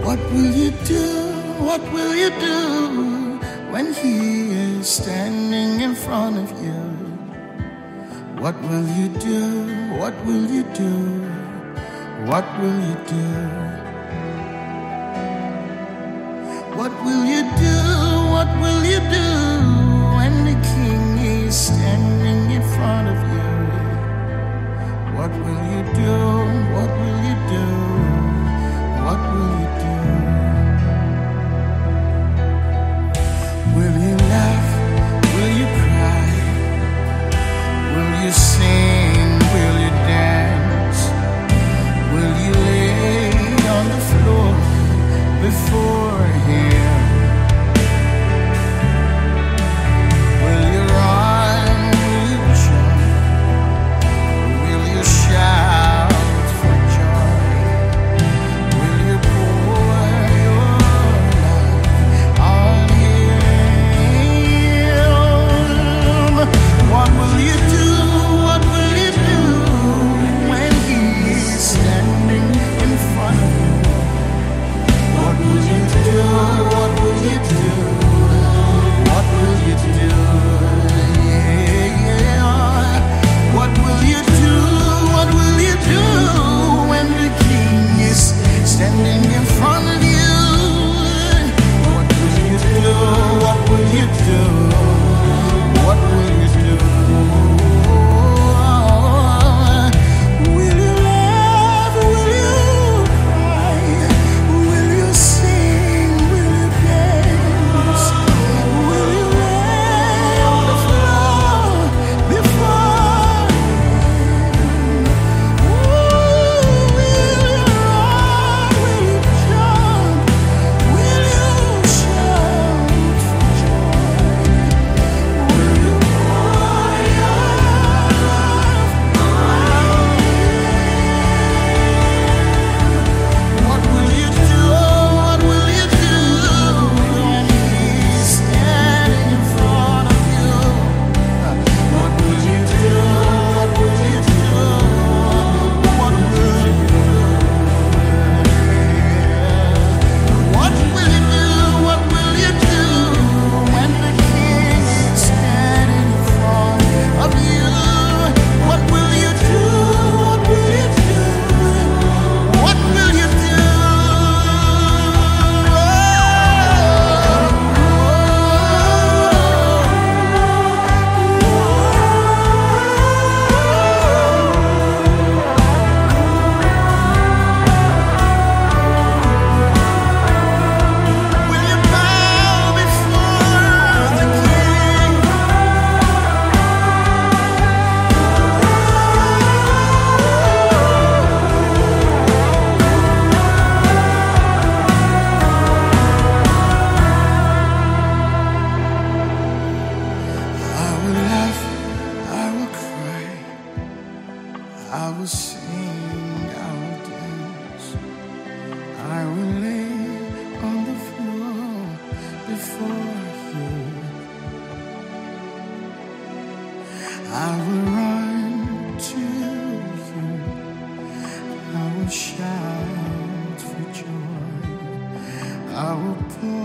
What will you do? What will you do when he is standing in front of you? What will you do? What will you do? What will you do? What will you do? What will you do when the king is standing in front of you? What will you do? What will you do? What will you do? Will you laugh? Will you cry? Will you sing? Will you dance? Will you lay on the floor before him? Will you run? Will you jump? Will you shout for joy? Will you pour your love on him? What will you do? What will you do when he is standing in front of you? What will you do? What will you do? What will you do? Yeah, yeah. What will you do? What will you do when the king is standing in front of you? What will you do? What will you do? What will you do? Will you laugh? Will you cry? Will you sing? Will you dance? Will you lay on the floor before him? Will you run? Will you jump? Will you shout for joy? Will you pour your love on him? What will you do? What will you do when he's standing in front of you? What will you do? What will you do? What will you do? What will you do? What will you do when the king is standing in front of you? What will you do? What will you do? What will you do? Will you bow before the king? I will laugh, I will cry, I will sing, I will dance, I will lay on the floor before you. I will run to you, I will shout for joy, I will pour